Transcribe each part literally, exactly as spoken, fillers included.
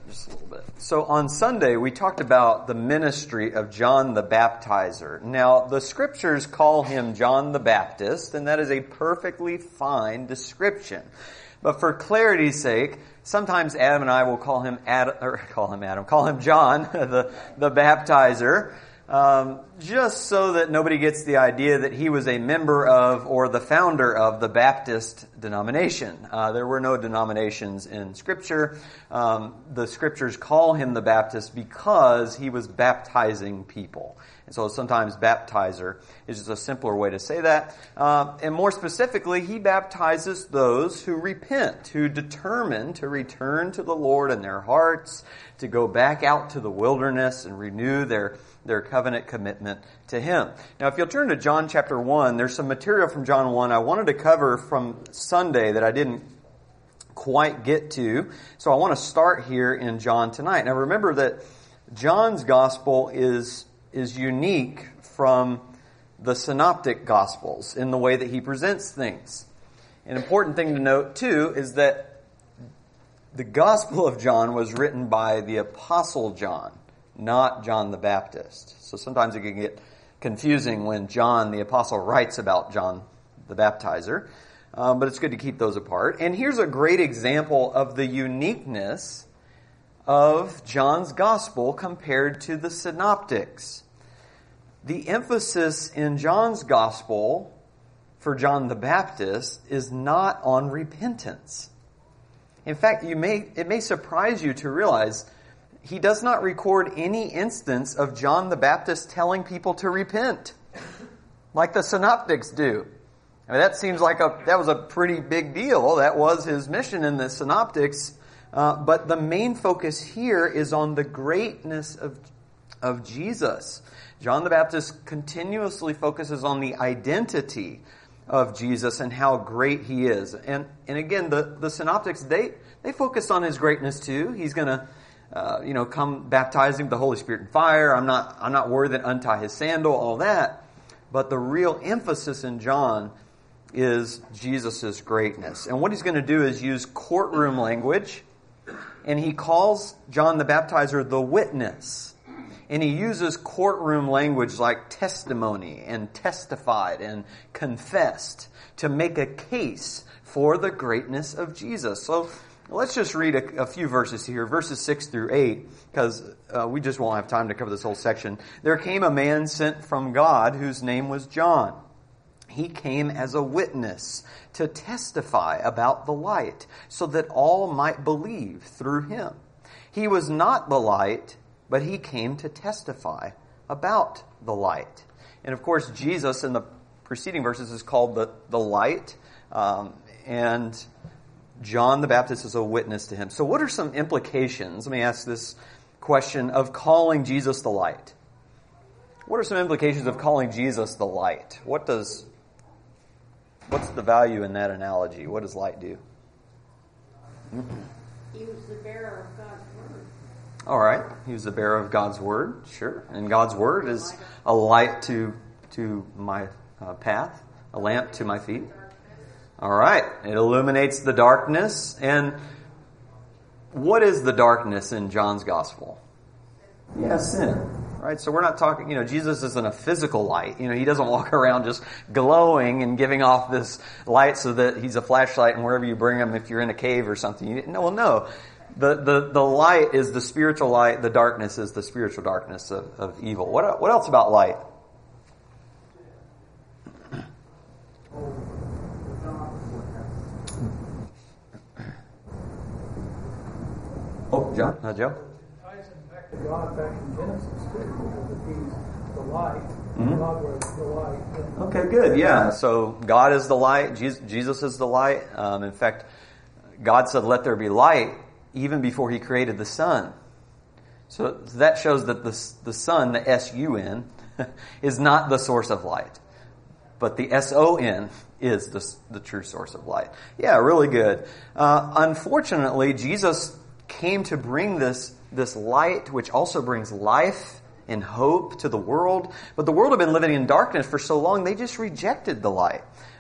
just a little bit. So on Sunday, we talked about the ministry of John the Baptizer. Now, the scriptures call him John the Baptist, and that is a perfectly fine description. But for clarity's sake, sometimes Adam and I will call him Adam, or call him Adam, call him John, the, the Baptizer, um, just so that nobody gets the idea that he was a member of or the founder of the Baptist denomination. Uh, there were no denominations in Scripture. Um, the Scriptures call him the Baptist because he was baptizing people. And so sometimes baptizer is just a simpler way to say that. Uh, and more specifically, he baptizes those who repent, who determine to return to the Lord in their hearts, to go back out to the wilderness and renew their their covenant commitment to Him. Now, if you'll turn to John chapter one, there's some material from John one I wanted to cover from Sunday that I didn't quite get to. So I want to start here in John tonight. Now, remember that John's gospel is, is unique from the synoptic gospels in the way that he presents things. An important thing to note, too, is that the Gospel of John was written by the Apostle John, not John the Baptist. So sometimes it can get confusing when John the Apostle writes about John the Baptizer. Um, but it's good to keep those apart. And here's a great example of the uniqueness of John's Gospel compared to the Synoptics. The emphasis in John's Gospel for John the Baptist is not on repentance. In fact, you may it may surprise you to realize he does not record any instance of John the Baptist telling people to repent, like the Synoptics do. I mean, that seems like a that was a pretty big deal. That was his mission in the Synoptics. Uh, but the main focus here is on the greatness of of Jesus. John the Baptist continuously focuses on the identity of Jesus and how great He is. And and again, the, the Synoptics, they, they focus on His greatness too. He's going to Uh, you know, come baptizing with the Holy Spirit and fire. I'm not, I'm not worthy to untie His sandal, all that. But the real emphasis in John is Jesus' greatness. And what he's going to do is use courtroom language. And he calls John the Baptizer the witness. And he uses courtroom language like testimony and testified and confessed to make a case for the greatness of Jesus. So let's just read a, a few verses here, verses six through eight, because uh, we just won't have time to cover this whole section. There came a man sent from God whose name was John. He came as a witness to testify about the light, so that all might believe through him. He was not the light, but he came to testify about the light. And of course, Jesus in the preceding verses is called the, the light, um, and John the Baptist is a witness to him. So what are some implications? Let me ask this question of calling Jesus the light. What are some implications of calling Jesus the light? What does, what's the value in that analogy? What does light do? He was the bearer of God's word. All right. He was the bearer of God's word. Sure. And God's word is a light to, to my uh, path, a lamp to my feet. All right. It illuminates the darkness. And what is the darkness in John's gospel? Yeah, sin. Right? So we're not talking, you know, Jesus isn't a physical light. You know, He doesn't walk around just glowing and giving off this light so that He's a flashlight and wherever you bring Him, if you're in a cave or something. You, no, well, no. The, the, the light is the spiritual light. The darkness is the spiritual darkness of, of evil. What, what else about light? Oh, John? Uh, Joe? It ties him back to God back in Genesis, too, because if He's the light, Mm-hmm. God was the light. Okay, good. Yeah, so God is the light. Jesus is the light. Um, in fact, God said, let there be light, even before He created the sun. So that shows that the, the sun, the S U N, is not the source of light. But the S O N is the, the true source of light. Yeah, really good. Uh, unfortunately, Jesus came to bring this, this light, which also brings life and hope to the world. But the world had been living in darkness for so long, they just rejected the light.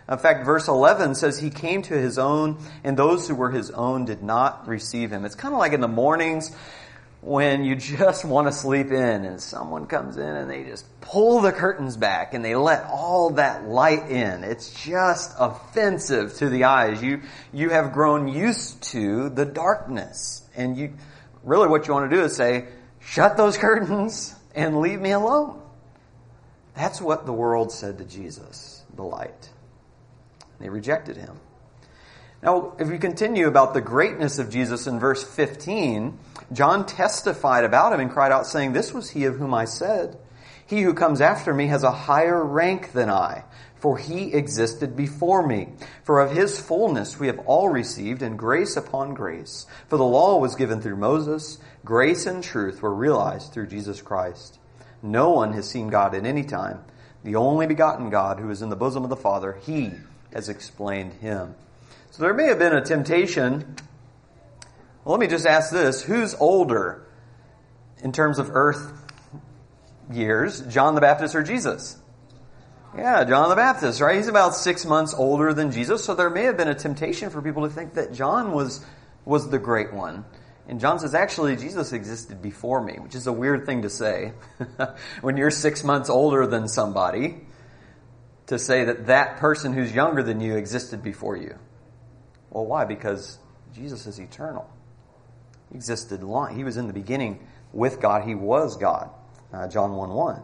In fact, verse eleven says he came to his own, and those who were his own did not receive him. It's kind of like in the mornings when you just want to sleep in and someone comes in and they just pull the curtains back and they let all that light in. It's just offensive to the eyes. You, you have grown used to the darkness. And you, really what you want to do is say, shut those curtains and leave me alone. That's what the world said to Jesus, the light. They rejected him. Now, if we continue about the greatness of Jesus in verse fifteen, John testified about him and cried out, saying, "This was he of whom I said, he who comes after me has a higher rank than I, for he existed before me. For of his fullness we have all received, and grace upon grace. For the law was given through Moses, grace and truth were realized through Jesus Christ. No one has seen God at any time. The only begotten God who is in the bosom of the Father, he has explained him." So there may have been a temptation. Well, let me just ask this. Who's older in terms of earth years, John the Baptist or Jesus? Yeah, John the Baptist, right? He's about six months older than Jesus. So there may have been a temptation for people to think that John was, was the great one. And John says, actually, Jesus existed before me, which is a weird thing to say. When you're six months older than somebody, to say that that person who's younger than you existed before you. Well, why? Because Jesus is eternal. He existed long. He was in the beginning with God. He was God. Uh, John one one.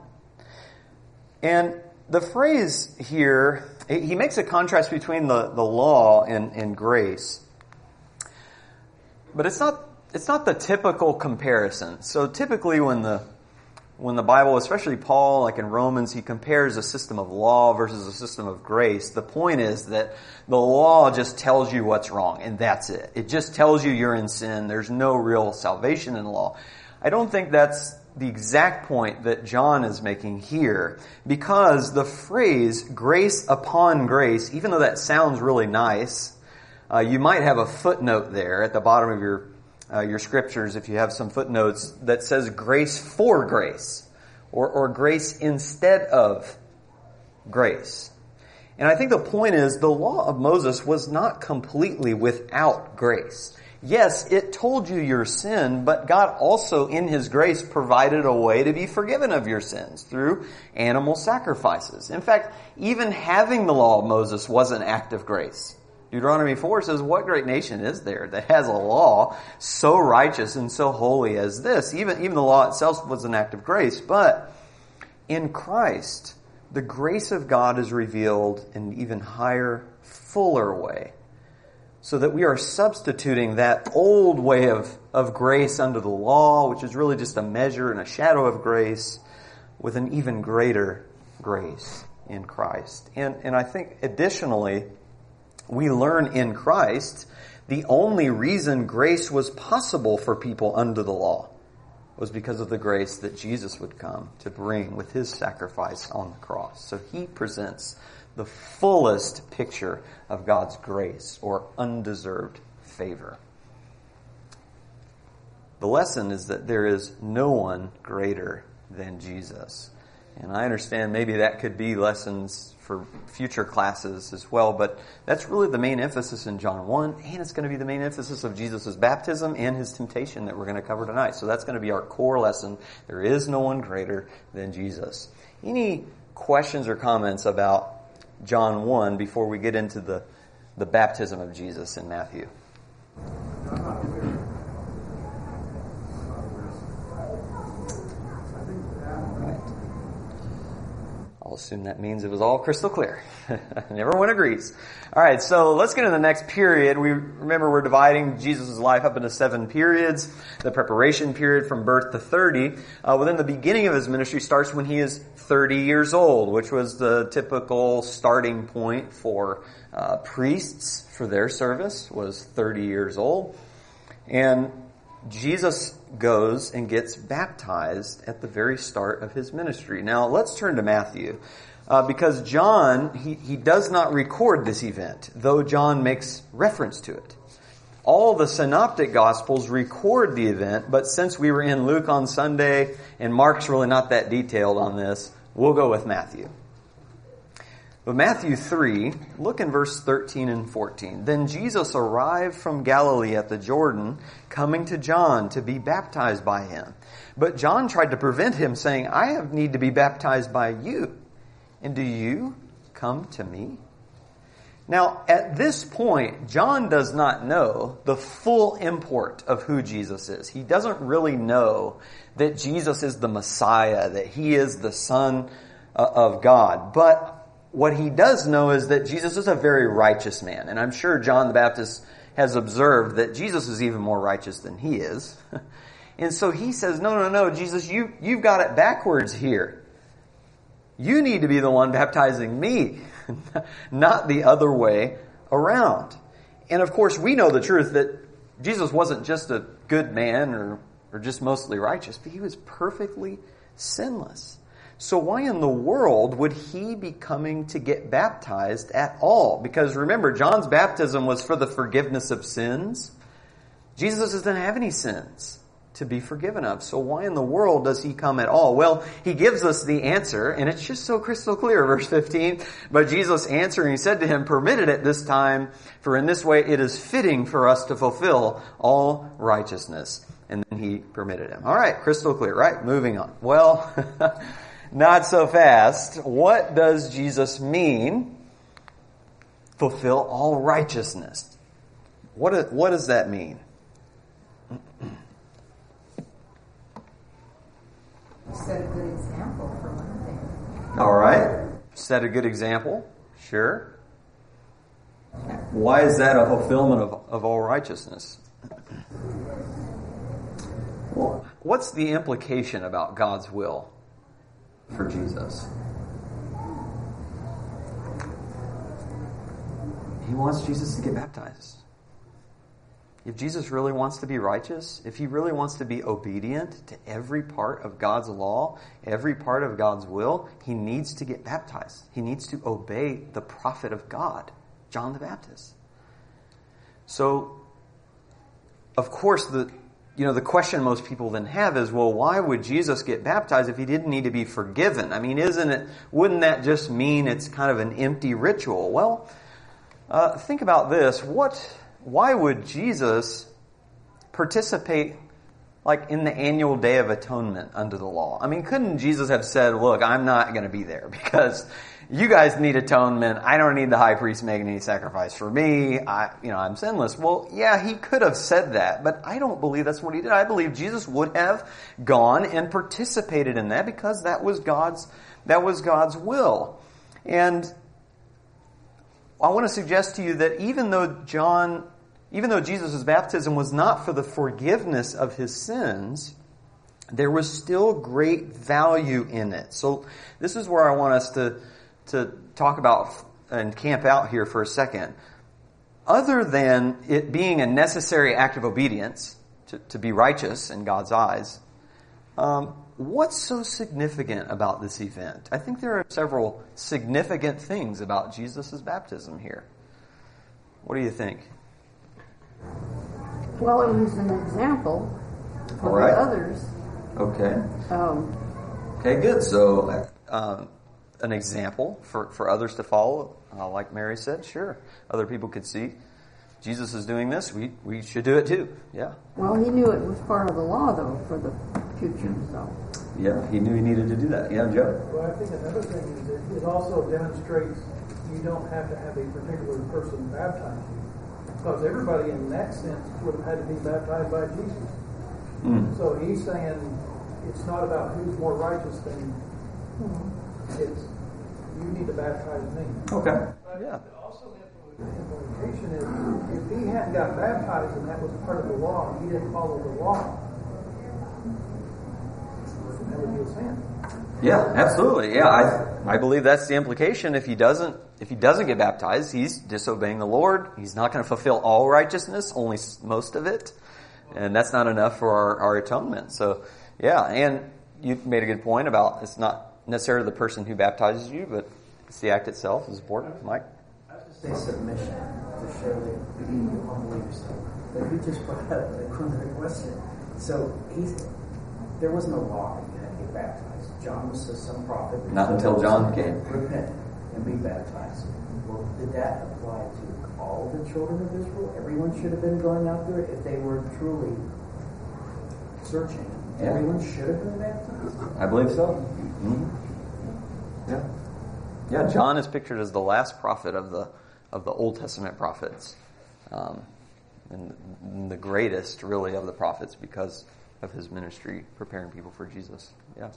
And the phrase here, he makes a contrast between the, the law and, and grace. But it's not it's not the typical comparison. So typically when the when the Bible, especially Paul, like in Romans, he compares a system of law versus a system of grace. The point is that the law just tells you what's wrong, and that's it. It just tells you you're in sin. There's no real salvation in the law. I don't think that's the exact point that John is making here, because the phrase grace upon grace, even though that sounds really nice, uh, you might have a footnote there at the bottom of your Uh, your scriptures, if you have some footnotes, that says grace for grace, or, or grace instead of grace. And I think the point is the law of Moses was not completely without grace. Yes, it told you your sin, but God also in His grace provided a way to be forgiven of your sins through animal sacrifices. In fact, even having the law of Moses was an act of grace. Deuteronomy four says, what great nation is there that has a law so righteous and so holy as this? Even, even the law itself was an act of grace. But in Christ, the grace of God is revealed in an even higher, fuller way. So that we are substituting that old way of, of grace under the law, which is really just a measure and a shadow of grace, with an even greater grace in Christ. And, and I think additionally, we learn in Christ the only reason grace was possible for people under the law was because of the grace that Jesus would come to bring with His sacrifice on the cross. So He presents the fullest picture of God's grace or undeserved favor. The lesson is that there is no one greater than Jesus. And I understand maybe that could be lessons for future classes as well, but that's really the main emphasis in John one, and it's going to be the main emphasis of Jesus' baptism and His temptation that we're going to cover tonight. So that's going to be our core lesson. There is no one greater than Jesus. Any questions or comments about John one before we get into the, the baptism of Jesus in Matthew? I'll assume that means it was all crystal clear. And everyone agrees. All right, so let's get into the next period. We remember we're dividing Jesus' life up into seven periods. The preparation period from birth to thirty. Uh, within the beginning of His ministry starts when He is thirty years old, which was the typical starting point for uh, priests for their service, was thirty years old. And Jesus goes and gets baptized at the very start of His ministry. Now, let's turn to Matthew. Uh, because John, he, he does not record this event, though John makes reference to it. All the synoptic gospels record the event, but since we were in Luke on Sunday, and Mark's really not that detailed on this, we'll go with Matthew. But Matthew three, look in verse thirteen and fourteen. Then Jesus arrived from Galilee at the Jordan, coming to John to be baptized by him. But John tried to prevent him, saying, I have need to be baptized by you, and do you come to me? Now, at this point, John does not know the full import of who Jesus is. He doesn't really know that Jesus is the Messiah, that he is the Son of God. But what he does know is that Jesus is a very righteous man. And I'm sure John the Baptist has observed that Jesus is even more righteous than he is. And so he says, no, no, no, Jesus, you, you've got it backwards here. You need to be the one baptizing me, not the other way around. And of course, we know the truth that Jesus wasn't just a good man or, or just mostly righteous, but he was perfectly sinless. So why in the world would he be coming to get baptized at all? Because remember, John's baptism was for the forgiveness of sins. Jesus doesn't have any sins to be forgiven of. So why in the world does he come at all? Well, he gives us the answer, and it's just so crystal clear, verse fifteen. But Jesus answering, he said to him, permit it at this time, for in this way it is fitting for us to fulfill all righteousness. And then he permitted him. All right, crystal clear, right? Moving on. Well, not so fast. What does Jesus mean? Fulfill all righteousness. What, what does that mean? Set a good example for one thing. All right. Set a good example. Sure. Why is that a fulfillment of, of all righteousness? Well, what's the implication about God's will for Jesus? He wants Jesus to get baptized. If Jesus really wants to be righteous, if he really wants to be obedient to every part of God's law, every part of God's will, he needs to get baptized. He needs to obey the prophet of God, John the Baptist. So, of course, the you know the question most people then have is, well, why would Jesus get baptized if he didn't need to be forgiven? I mean, isn't it? Wouldn't that just mean it's kind of an empty ritual? Well, uh, think about this. What? Why would Jesus participate like in the annual Day of Atonement under the law? I mean, couldn't Jesus have said, look, I'm not going to be there because you guys need atonement. I don't need the high priest making any sacrifice for me. I, you know, I'm sinless. Well, yeah, he could have said that, but I don't believe that's what he did. I believe Jesus would have gone and participated in that because that was God's, that was God's will. And I want to suggest to you that even though John, even though Jesus' baptism was not for the forgiveness of his sins, there was still great value in it. So this is where I want us to, to talk about and camp out here for a second. Other than it being a necessary act of obedience to, to be righteous in God's eyes, um, what's so significant about this event? I think there are several significant things about Jesus' baptism here. What do you think? Well, it was an example for right. others. Okay. Um, Okay, good. So, um, an example for, for others to follow, uh, like Mary said, sure. Other people could see Jesus is doing this. We we should do it too. Yeah. well, he knew it was part of the law, though, for the future. So, Yeah, he knew he needed to do that. Yeah, Joe? Well, I think another thing is that it also demonstrates you don't have to have a particular person baptize you. Because everybody in that sense would have had to be baptized by Jesus. Mm. So he's saying it's not about who's more righteous than it's you need to baptize me. Okay. But Yeah. also the implication is if he hadn't got baptized and that was part of the law, he didn't follow the law, that would be a sin. Yeah, absolutely. Yeah, I I believe that's the implication. If he doesn't if he doesn't get baptized, he's disobeying the Lord. He's not going to fulfill all righteousness, only most of it. And that's not enough for our, our atonement. So, yeah, and you made a good point about it's not necessarily the person who baptizes you, but it's the act itself is important. Mike? I was just say submission to show that you humble yourself. But you just brought up the question. So he's there was no law that you had to get baptized. John was some prophet. Not until John came. Repent. to be baptized. Well, did that apply to all the children of Israel? Everyone should have been going out there if they were truly searching. Yeah. Everyone should have been baptized. I believe so. Mm-hmm. Yeah. Yeah, John is pictured as the last prophet of the of the Old Testament prophets. Um, and, and the greatest, really, of the prophets because of his ministry preparing people for Jesus. Yeah.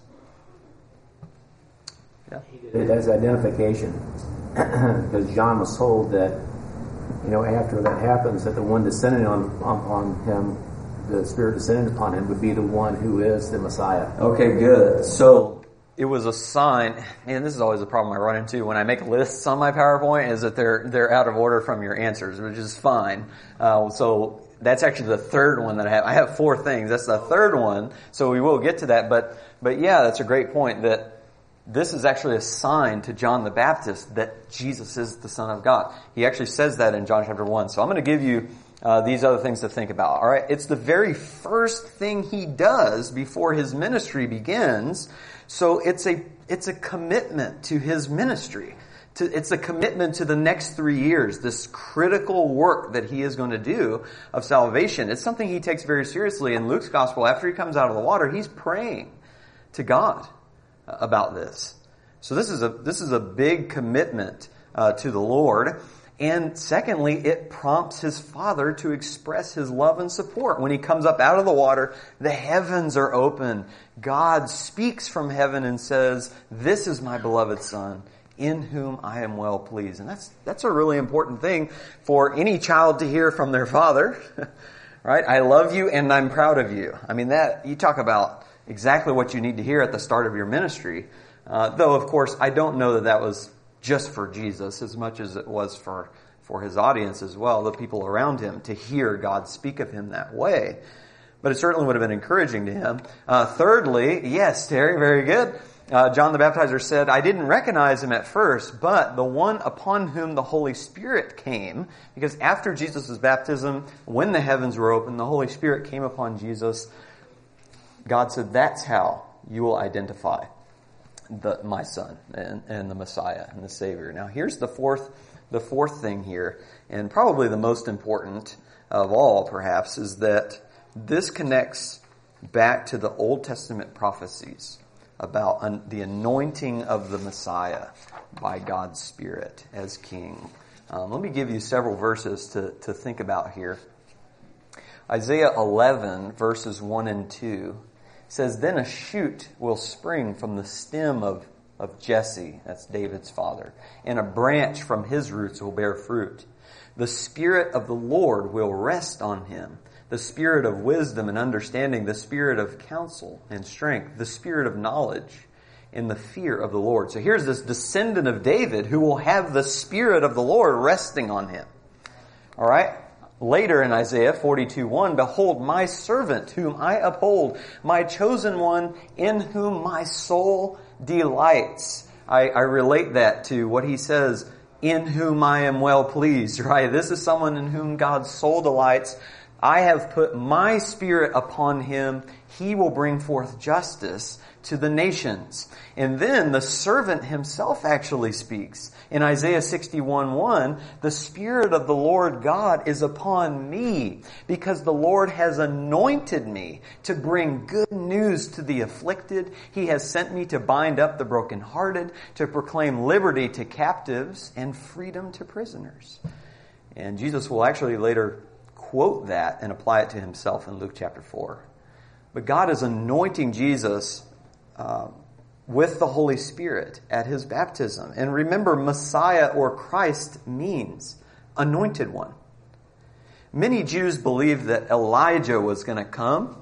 Yeah. It has identification because John was told that, you know, after that happens, that the one descending on, on, on him, the Spirit descending upon him, would be the one who is the Messiah. Okay, good. So it was a sign, and this is always a problem I run into when I make lists on my PowerPoint, is that they're they're out of order from your answers, which is fine. Uh, so that's actually the third one that I have. I have four things. That's the third one, so we will get to that. But but yeah, that's a great point that this is actually a sign to John the Baptist that Jesus is the Son of God. He actually says that in John chapter one. So I'm going to give you uh, these other things to think about. All right, it's the very first thing he does before his ministry begins. So it's a it's a commitment to his ministry. To, it's a commitment to the next three years, this critical work that he is going to do of salvation. It's something he takes very seriously. In Luke's gospel, after he comes out of the water, he's praying to God about this. So this is a this is a big commitment uh, to the Lord. And secondly, it prompts his Father to express his love and support. When he comes up out of the water, the heavens are open. God speaks from heaven and says, "This is my beloved Son, in whom I am well pleased." And that's that's a really important thing for any child to hear from their father. Right? I love you and I'm proud of you. I mean, that you talk about exactly what you need to hear at the start of your ministry. Uh, though, of course, I don't know that that was just for Jesus as much as it was for, for his audience as well, the people around him, to hear God speak of him that way. But it certainly would have been encouraging to him. Uh, thirdly, yes, Terry, very good. Uh, John the Baptizer said, "I didn't recognize him at first, but the one upon whom the Holy Spirit came," because after Jesus' baptism, when the heavens were open, the Holy Spirit came upon Jesus. God said, "That's how you will identify the, my Son and, and the Messiah and the Savior." Now, here's the fourth, the fourth thing here, and probably the most important of all, perhaps, is that this connects back to the Old Testament prophecies about un- the anointing of the Messiah by God's Spirit as King. Um, let me give you several verses to, to think about here. Isaiah eleven, verses one and two says, "Then a shoot will spring from the stem of, of Jesse," that's David's father, "and a branch from his roots will bear fruit. The Spirit of the Lord will rest on him, the Spirit of wisdom and understanding, the Spirit of counsel and strength, the Spirit of knowledge and the fear of the Lord." So here's this descendant of David who will have the Spirit of the Lord resting on him. All right? Later in Isaiah forty-two one, "Behold, my servant whom I uphold, my chosen one in whom my soul delights." I, I relate that to what he says, "in whom I am well pleased," right? This is someone in whom God's soul delights. "I have put my Spirit upon him. He will bring forth justice to the nations." And then the servant himself actually speaks. In Isaiah sixty-one one, "The Spirit of the Lord God is upon me, because the Lord has anointed me to bring good news to the afflicted. He has sent me to bind up the brokenhearted, to proclaim liberty to captives and freedom to prisoners." And Jesus will actually later quote that and apply it to himself in Luke chapter four. But God is anointing Jesus uh, with the Holy Spirit at his baptism. And remember, Messiah or Christ means anointed one. Many Jews believed that Elijah was going to come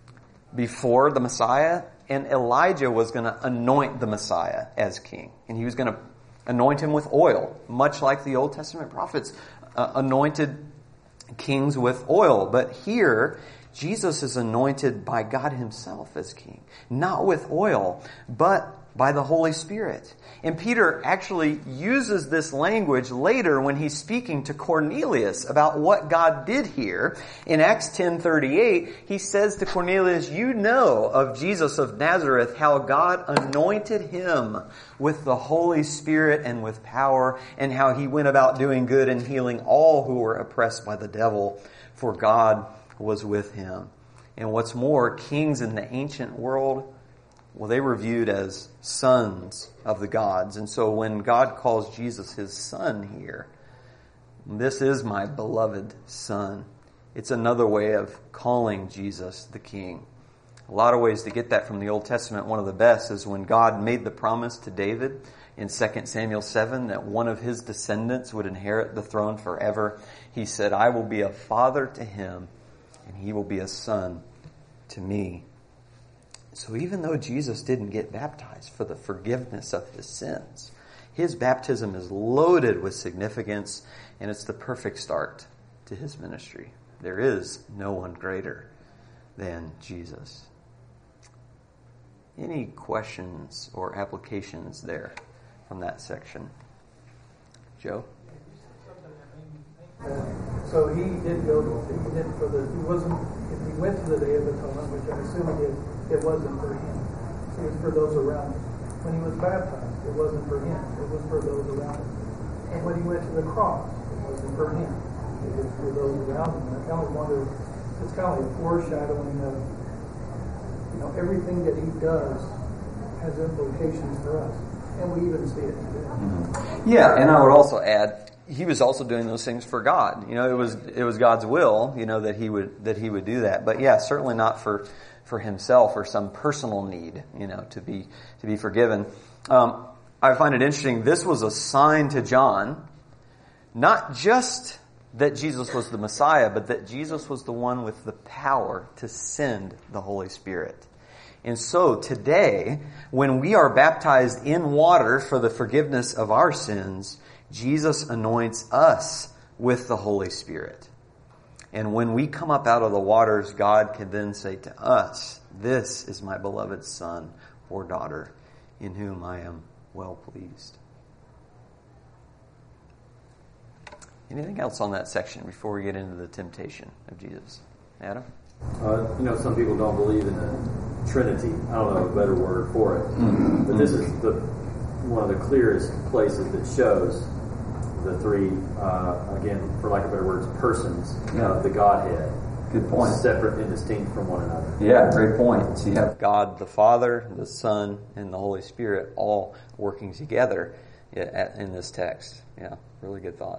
before the Messiah, and Elijah was going to anoint the Messiah as king. And he was going to anoint him with oil, much like the Old Testament prophets uh, anointed kings with oil. But here, Jesus is anointed by God himself as king. Not with oil, but by the Holy Spirit. And Peter actually uses this language later when he's speaking to Cornelius about what God did here. In Acts ten thirty-eight, he says to Cornelius, "You know of Jesus of Nazareth, how God anointed him with the Holy Spirit and with power, and how he went about doing good and healing all who were oppressed by the devil, for God was with him." And what's more, kings in the ancient world, well, they were viewed as sons of the gods. And so when God calls Jesus his son here, "This is my beloved son," it's another way of calling Jesus the king. A lot of ways to get that from the Old Testament. One of the best is when God made the promise to David in Second Samuel seven that one of his descendants would inherit the throne forever. He said, "I will be a father to him, and he will be a son to me." So even though Jesus didn't get baptized for the forgiveness of his sins, his baptism is loaded with significance, and it's the perfect start to his ministry. There is no one greater than Jesus. Any questions or applications there from that section? Joe? So he did go, he did for the, he wasn't, if he went to the Day of Atonement, which I assume he did, it wasn't for him. It was for those around him. When he was baptized, it wasn't for him. It was for those around him. And when he went to the cross, it wasn't for him. It was for those around him. And I kind of wonder, it's kind of like a foreshadowing of, you know, everything that he does has implications for us. And we even see it today. Mm-hmm. Yeah, and I would also add, he was also doing those things for God. You know, it was it was God's will, you know, that he would that he would do that. But yeah, certainly not for for himself or some personal need, you know, to be to be forgiven. Um, I find it interesting. This was a sign to John, not just that Jesus was the Messiah, but that Jesus was the one with the power to send the Holy Spirit. And so today, when we are baptized in water for the forgiveness of our sins, Jesus anoints us with the Holy Spirit. And when we come up out of the waters, God can then say to us, "This is my beloved son or daughter in whom I am well pleased." Anything else on that section before we get into the temptation of Jesus? Adam? Uh, you know, some people don't believe in the Trinity. I don't know a better word for it. Mm-hmm. But this is the one of the clearest places that shows the three, uh, again, for lack of better words, persons yeah. of the Godhead. Good point. Separate and distinct from one another. Yeah, great point. So you have God the Father, the Son, and the Holy Spirit all working together in this text. Yeah, really good thought.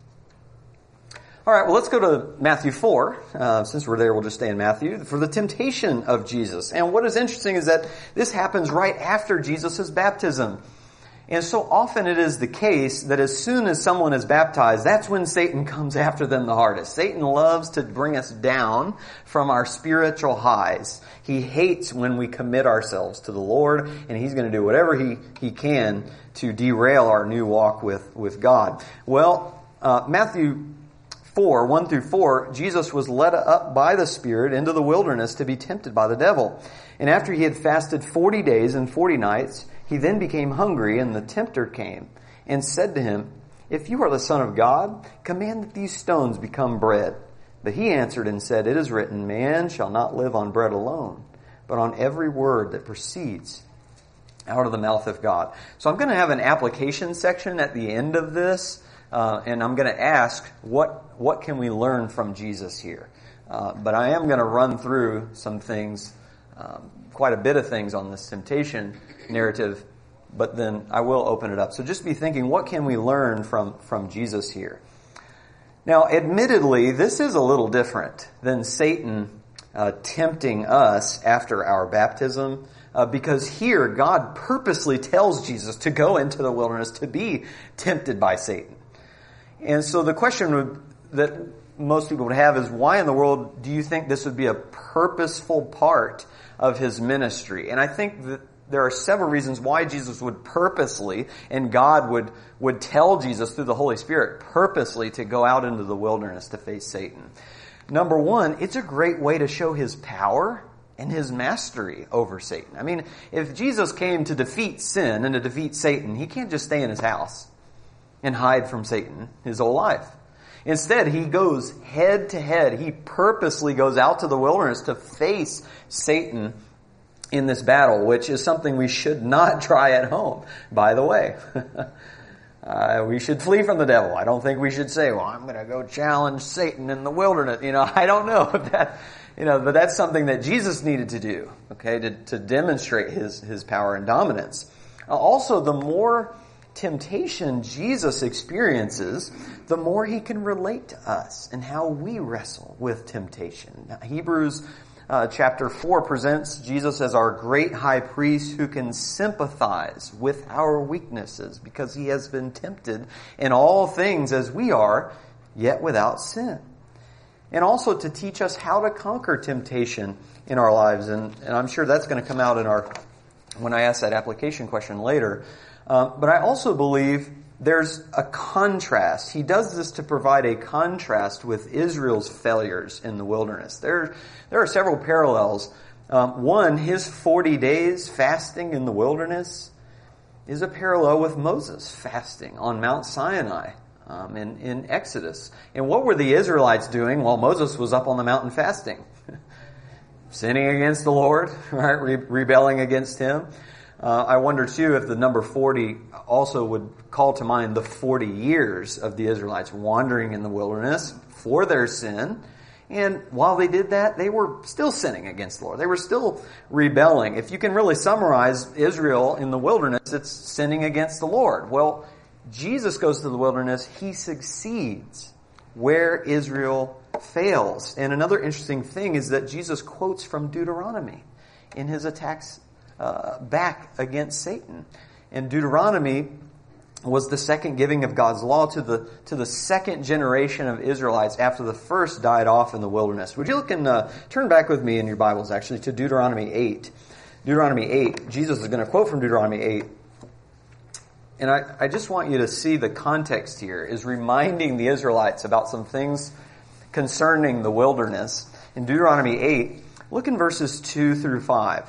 All right, well, let's go to Matthew four. Uh, since we're there, we'll just stay in Matthew. For the temptation of Jesus. And what is interesting is that this happens right after Jesus' baptism. And so often it is the case that as soon as someone is baptized, that's when Satan comes after them the hardest. Satan loves to bring us down from our spiritual highs. He hates when we commit ourselves to the Lord, and he's going to do whatever he, he can to derail our new walk with, with God. Well, uh, Matthew four, one through four, Jesus was led up by the Spirit into the wilderness to be tempted by the devil. And after he had fasted forty days and forty nights, he then became hungry, and the tempter came and said to him, "If you are the Son of God, command that these stones become bread." But he answered and said, "It is written, man shall not live on bread alone, but on every word that proceeds out of the mouth of God." So I'm going to have an application section at the end of this. Uh, and I'm going to ask, what what can we learn from Jesus here? Uh, but I am going to run through some things, um, quite a bit of things on this temptation narrative, but then I will open it up. So just be thinking, what can we learn from, from Jesus here? Now, admittedly, this is a little different than Satan uh, tempting us after our baptism, uh, because here God purposely tells Jesus to go into the wilderness to be tempted by Satan. And so the question would, that most people would have is, why in the world do you think this would be a purposeful part of his ministry? And I think that there are several reasons why Jesus would purposely, and God would, would tell Jesus through the Holy Spirit purposely to go out into the wilderness to face Satan. Number one, it's a great way to show his power and his mastery over Satan. I mean, if Jesus came to defeat sin and to defeat Satan, he can't just stay in his house and hide from Satan his whole life. Instead, he goes head to head. He purposely goes out to the wilderness to face Satan in this battle, which is something we should not try at home, by the way. uh, we should flee from the devil. I don't think we should say, well, I'm going to go challenge Satan in the wilderness. You know, I don't know if that, you know, but that's something that Jesus needed to do, okay, to, to demonstrate his, his power and dominance. Uh, also, the more temptation Jesus experiences, the more he can relate to us and how we wrestle with temptation. Now, Hebrews uh, chapter four presents Jesus as our great high priest who can sympathize with our weaknesses because he has been tempted in all things as we are, yet without sin. And also to teach us how to conquer temptation in our lives. And, and I'm sure that's going to come out in our, when I ask that application question later. Um, but I also believe there's a contrast. He does this to provide a contrast with Israel's failures in the wilderness. There, there are several parallels. Um, one, his forty days fasting in the wilderness is a parallel with Moses fasting on Mount Sinai um, in, in Exodus. And what were the Israelites doing while Moses was up on the mountain fasting? Sinning against the Lord, right? Re- rebelling against him. Uh, I wonder, too, if the number forty also would call to mind the forty years of the Israelites wandering in the wilderness for their sin. And while they did that, they were still sinning against the Lord. They were still rebelling. If you can really summarize Israel in the wilderness, it's sinning against the Lord. Well, Jesus goes to the wilderness. He succeeds where Israel fails. And another interesting thing is that Jesus quotes from Deuteronomy in his attacks Uh, back against Satan. And Deuteronomy was the second giving of God's law to the to the second generation of Israelites after the first died off in the wilderness. Would you look and uh, turn back with me in your Bibles actually to Deuteronomy eight. Deuteronomy eight. Jesus is going to quote from Deuteronomy eight. And I, I just want you to see the context here is reminding the Israelites about some things concerning the wilderness. In Deuteronomy eight, look in verses two through five.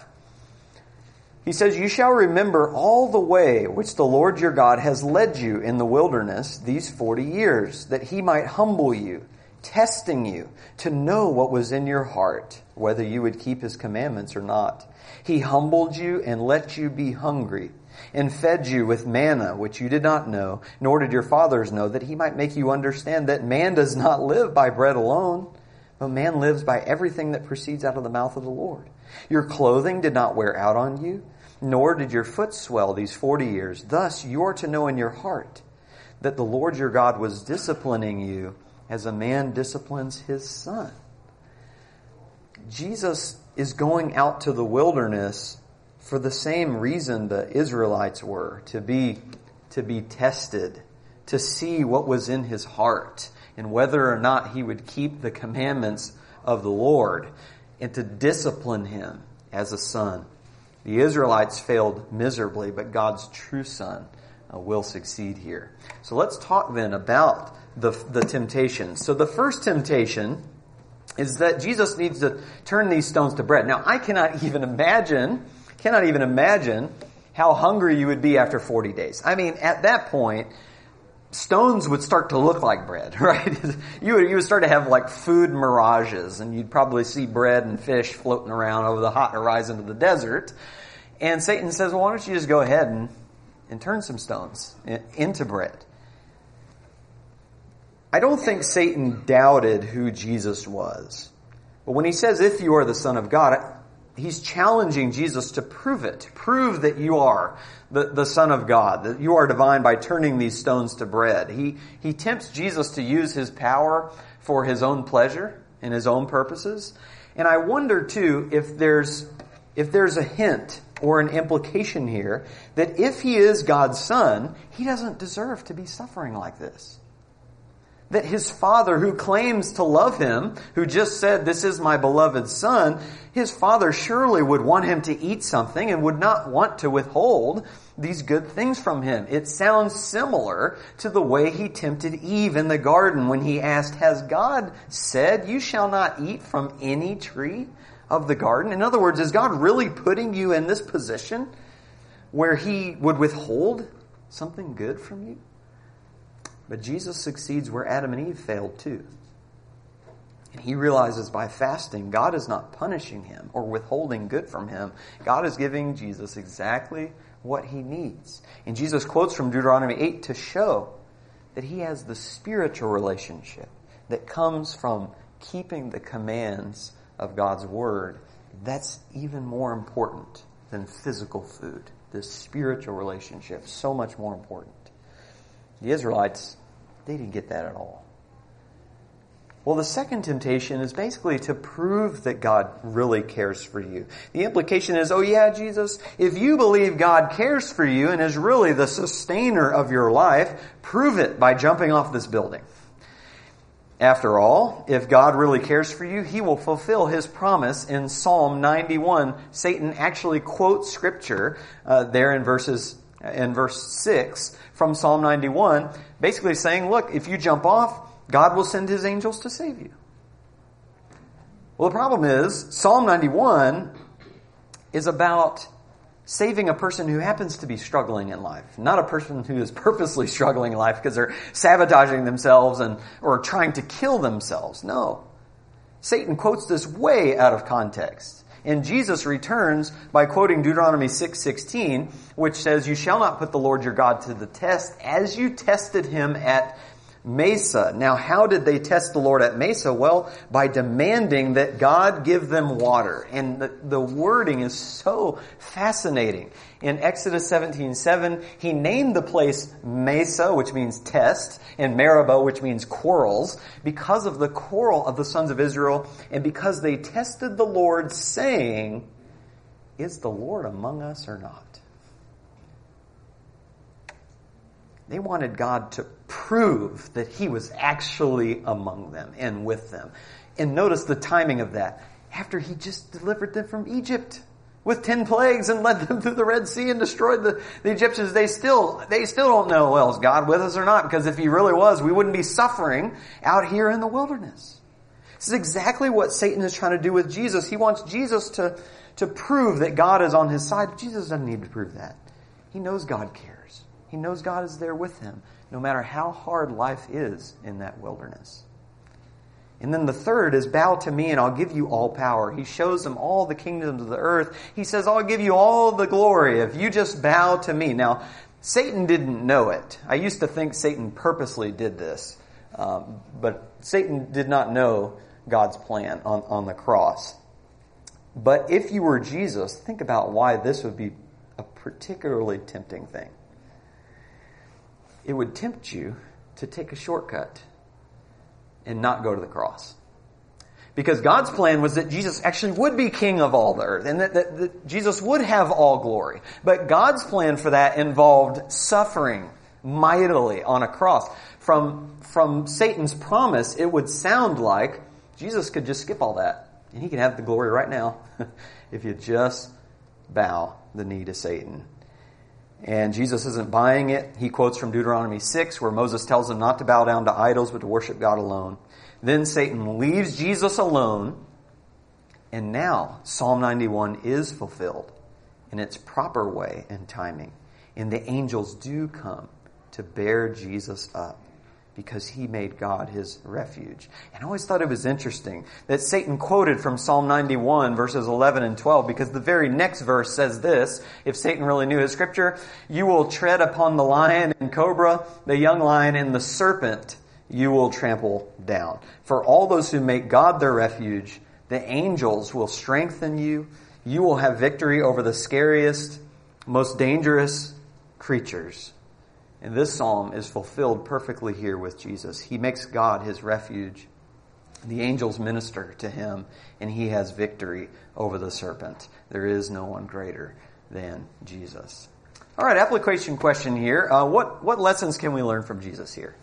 He says, "You shall remember all the way which the Lord your God has led you in the wilderness these forty years, that he might humble you, testing you, to know what was in your heart, whether you would keep his commandments or not. He humbled you and let you be hungry, and fed you with manna, which you did not know, nor did your fathers know, that he might make you understand that man does not live by bread alone, but man lives by everything that proceeds out of the mouth of the Lord. Your clothing did not wear out on you, nor did your foot swell these forty years. Thus you are to know in your heart that the Lord your God was disciplining you as a man disciplines his son." Jesus is going out to the wilderness for the same reason the Israelites were, to be, to be tested, to see what was in his heart, and whether or not he would keep the commandments of the Lord, and to discipline him as a son. The Israelites failed miserably, but God's true son uh, will succeed here. So let's talk then about the, the temptation. So the first temptation is that Jesus needs to turn these stones to bread. Now, I cannot even imagine, cannot even imagine how hungry you would be after forty days. I mean, at that point, stones would start to look like bread, right? You would, you would start to have like food mirages, and you'd probably see bread and fish floating around over the hot horizon of the desert. And Satan says, well, why don't you just go ahead and, and turn some stones into bread? I don't think Satan doubted who Jesus was. But when he says, if you are the Son of God, he's challenging Jesus to prove it. Prove that you are the, the Son of God, that you are divine by turning these stones to bread. He, he tempts Jesus to use his power for his own pleasure and his own purposes. And I wonder, too, if there's, if there's a hint or an implication here that if he is God's Son, he doesn't deserve to be suffering like this. That his Father, who claims to love him, who just said, this is my beloved Son, his Father surely would want him to eat something and would not want to withhold these good things from him. It sounds similar to the way he tempted Eve in the garden when he asked, has God said, you shall not eat from any tree of the garden? In other words, is God really putting you in this position where He would withhold something good from you? But Jesus succeeds where Adam and Eve failed too. And He realizes by fasting, God is not punishing him or withholding good from him. God is giving Jesus exactly what he needs. And Jesus quotes from Deuteronomy eight to show that he has the spiritual relationship that comes from keeping the commands of God's Word. That's even more important than physical food. This spiritual relationship, so much more important. The Israelites, they didn't get that at all. Well, the second temptation is basically to prove that God really cares for you. The implication is, oh yeah, Jesus, if you believe God cares for you and is really the sustainer of your life, prove it by jumping off this building. After all, if God really cares for you, He will fulfill His promise in Psalm ninety-one. Satan actually quotes Scripture uh, there in verses in verse six from Psalm ninety-one, basically saying, look, if you jump off, God will send His angels to save you. Well, the problem is, Psalm ninety-one is about saving a person who happens to be struggling in life, not a person who is purposely struggling in life because they're sabotaging themselves and or trying to kill themselves. No. Satan quotes this way out of context. And Jesus returns by quoting Deuteronomy six sixteen, which says, you shall not put the Lord your God to the test as you tested Him at Mesa. Now, how did they test the Lord at Mesa? Well, by demanding that God give them water. And the, the wording is so fascinating. In Exodus seventeen seven, He named the place Mesa, which means test, and Meribah, which means quarrels, because of the quarrel of the sons of Israel, and because they tested the Lord, saying, is the Lord among us or not? They wanted God to prove that He was actually among them and with them. And notice the timing of that. After He just delivered them from Egypt with ten plagues and led them through the Red Sea and destroyed the, the Egyptians, they still they still don't know, well, is God with us or not? Because if He really was, we wouldn't be suffering out here in the wilderness. This is exactly what Satan is trying to do with Jesus. He wants Jesus to, to prove that God is on His side. Jesus doesn't need to prove that. He knows God cares. He knows God is there with him, no matter how hard life is in that wilderness. And then the third is, bow to me and I'll give you all power. He shows them all the kingdoms of the earth. He says, I'll give you all the glory if you just bow to me. Now, Satan didn't know it. I used to think Satan purposely did this. Um, but Satan did not know God's plan on, on the cross. But if you were Jesus, think about why this would be a particularly tempting thing. It would tempt you to take a shortcut and not go to the cross. Because God's plan was that Jesus actually would be king of all the earth and that, that, that Jesus would have all glory. But God's plan for that involved suffering mightily on a cross. From, from Satan's promise, it would sound like Jesus could just skip all that and He could have the glory right now if you just bow the knee to Satan. And Jesus isn't buying it. He quotes from Deuteronomy six, where Moses tells them not to bow down to idols, but to worship God alone. Then Satan leaves Jesus alone. And now Psalm ninety-one is fulfilled in its proper way and timing. And the angels do come to bear Jesus up, because He made God His refuge. And I always thought it was interesting that Satan quoted from Psalm ninety-one, verses eleven and twelve, because the very next verse says this, if Satan really knew his scripture, you will tread upon the lion and cobra, the young lion and the serpent you will trample down. For all those who make God their refuge, the angels will strengthen you. You will have victory over the scariest, most dangerous creatures. And this psalm is fulfilled perfectly here with Jesus. He makes God His refuge. The angels minister to Him, and He has victory over the serpent. There is no one greater than Jesus. All right, application question here. Uh, what, what lessons can we learn from Jesus here?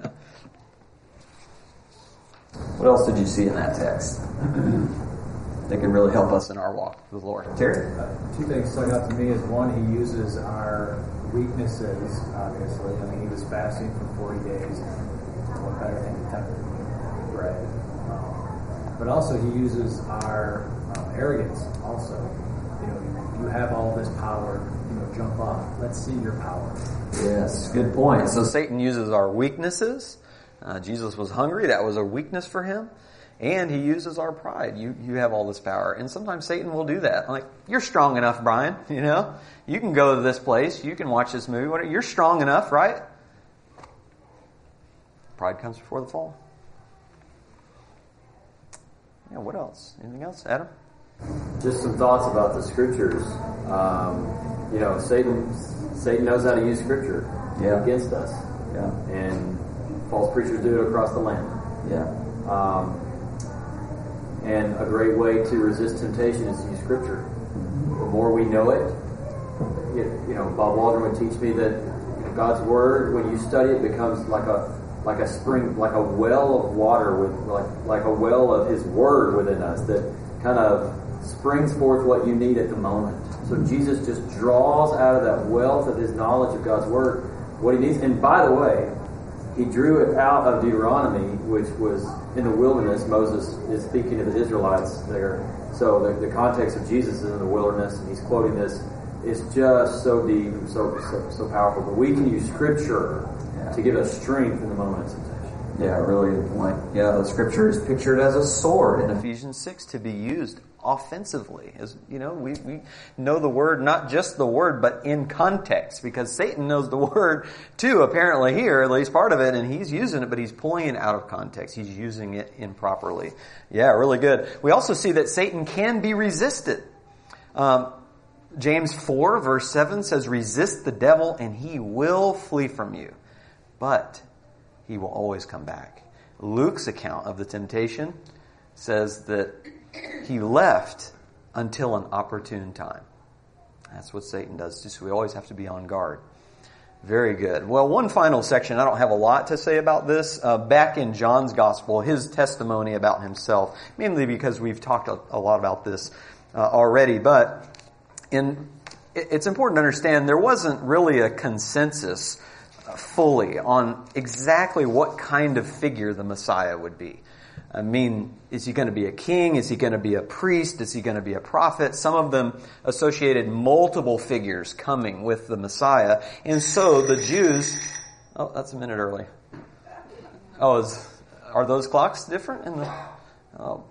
What else did you see in that text that can really help us in our walk with the Lord? Terry? Uh, two things stuck out to me is, one, He uses our weaknesses, obviously. I mean, He was fasting for forty days. What better thing to tempt bread? Um, but also, He uses our uh, arrogance also. You know, you have all this power, you know, jump off. Let's see your power. Yes, good point. So Satan uses our weaknesses. Uh, Jesus was hungry. That was a weakness for him. And he uses our pride. You you have all this power. And sometimes Satan will do that. Like, you're strong enough, Brian. You know, you can go to this place. You can watch this movie. Whatever. You're strong enough, right? Pride comes before the fall. Yeah, what else? Anything else, Adam? Just some thoughts about the scriptures. Um, you know, Satan Satan knows how to use scripture Yeah. against us. Yeah. And false preachers do it across the land. Yeah. Um, and a great way to resist temptation is to use scripture. The more we know it, you, you know, Bob Waldron would teach me that you know, God's word, when you study it, becomes like a like a spring, like a well of water with like like a well of His word within us that kind of springs forth what you need at the moment. So Jesus just draws out of that wealth of His knowledge of God's word what He needs. And by the way, He drew it out of Deuteronomy, which was in the wilderness. Moses is speaking to the Israelites there. So the, the context of Jesus is in the wilderness, and he's quoting this. It's just so deep and so so, so powerful. But we can use Scripture yeah. to give us strength in the moment of temptation. Yeah, really good point. Yeah, the Scripture is pictured as a sword in Ephesians six to be used offensively. As you know, we, we know the word, not just the word, but in context, because Satan knows the word too, apparently here, at least part of it, and he's using it, but he's pulling it out of context. He's using it improperly. Yeah, really good. We also see that Satan can be resisted. Um, James four verse seven says, resist the devil and he will flee from you. But he will always come back. Luke's account of the temptation says that he left until an opportune time. That's what Satan does. Just we always have to be on guard. Very good. Well, one final section. I don't have a lot to say about this. Uh, back in John's Gospel, his testimony about himself, mainly because we've talked a, a lot about this uh, already. But in, it's important to understand there wasn't really a consensus fully on exactly what kind of figure the Messiah would be. I mean, is he going to be a king? Is he going to be a priest? Is he going to be a prophet? Some of them associated multiple figures coming with the Messiah. And so the Jews... Oh, that's a minute early. Oh, is, are those clocks different? In the, oh.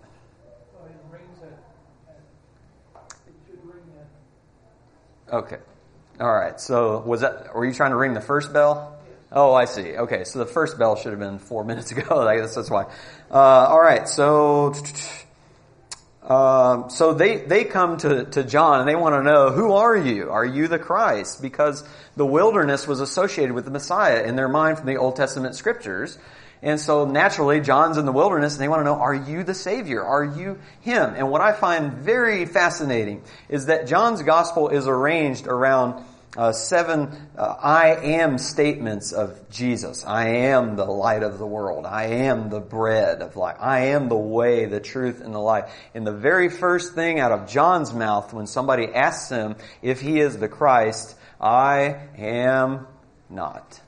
Okay. All right. So was that... Were you trying to ring the first bell? Oh, I see. Okay, so the first bell should have been four minutes ago. I guess that's why. Uh, all right, so um, so they they come to to John and they want to know, who are you? Are you the Christ? Because the wilderness was associated with the Messiah in their mind from the Old Testament scriptures. And so naturally, John's in the wilderness and they want to know, are you the Savior? Are you Him? And what I find very fascinating is that John's gospel is arranged around Uh, seven uh, I am statements of Jesus. I am the light of the world. I am the bread of life. I am the way, the truth, and the life. And the very first thing out of John's mouth when somebody asks him if he is the Christ, I am not.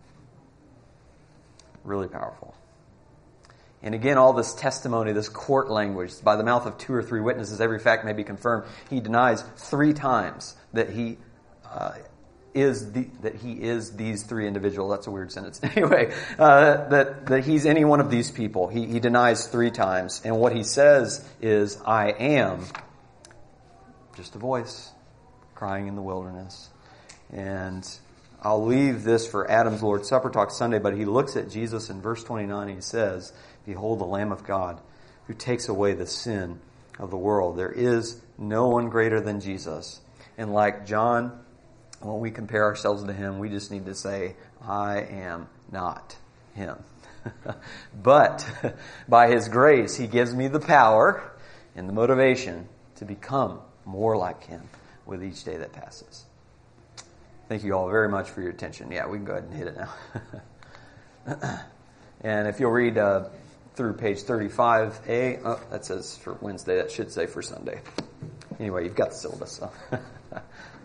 Really powerful. And again, all this testimony, this court language, by the mouth of two or three witnesses, every fact may be confirmed. He denies three times that he Uh, is the, that he is these three individuals. That's a weird sentence. Anyway, uh, that, that he's any one of these people. He, he denies three times. And what he says is, I am just a voice crying in the wilderness. And I'll leave this for Adam's Lord's Supper Talk Sunday, but he looks at Jesus in verse twenty-nine and he says, behold the Lamb of God who takes away the sin of the world. There is no one greater than Jesus. And like John, when we compare ourselves to him, we just need to say, I am not him. But by his grace, he gives me the power and the motivation to become more like him with each day that passes. Thank you all very much for your attention. Yeah, we can go ahead and hit it now. And if you'll read uh, through page thirty-five A, oh, that says for Wednesday, that should say for Sunday. Anyway, you've got the syllabus. So.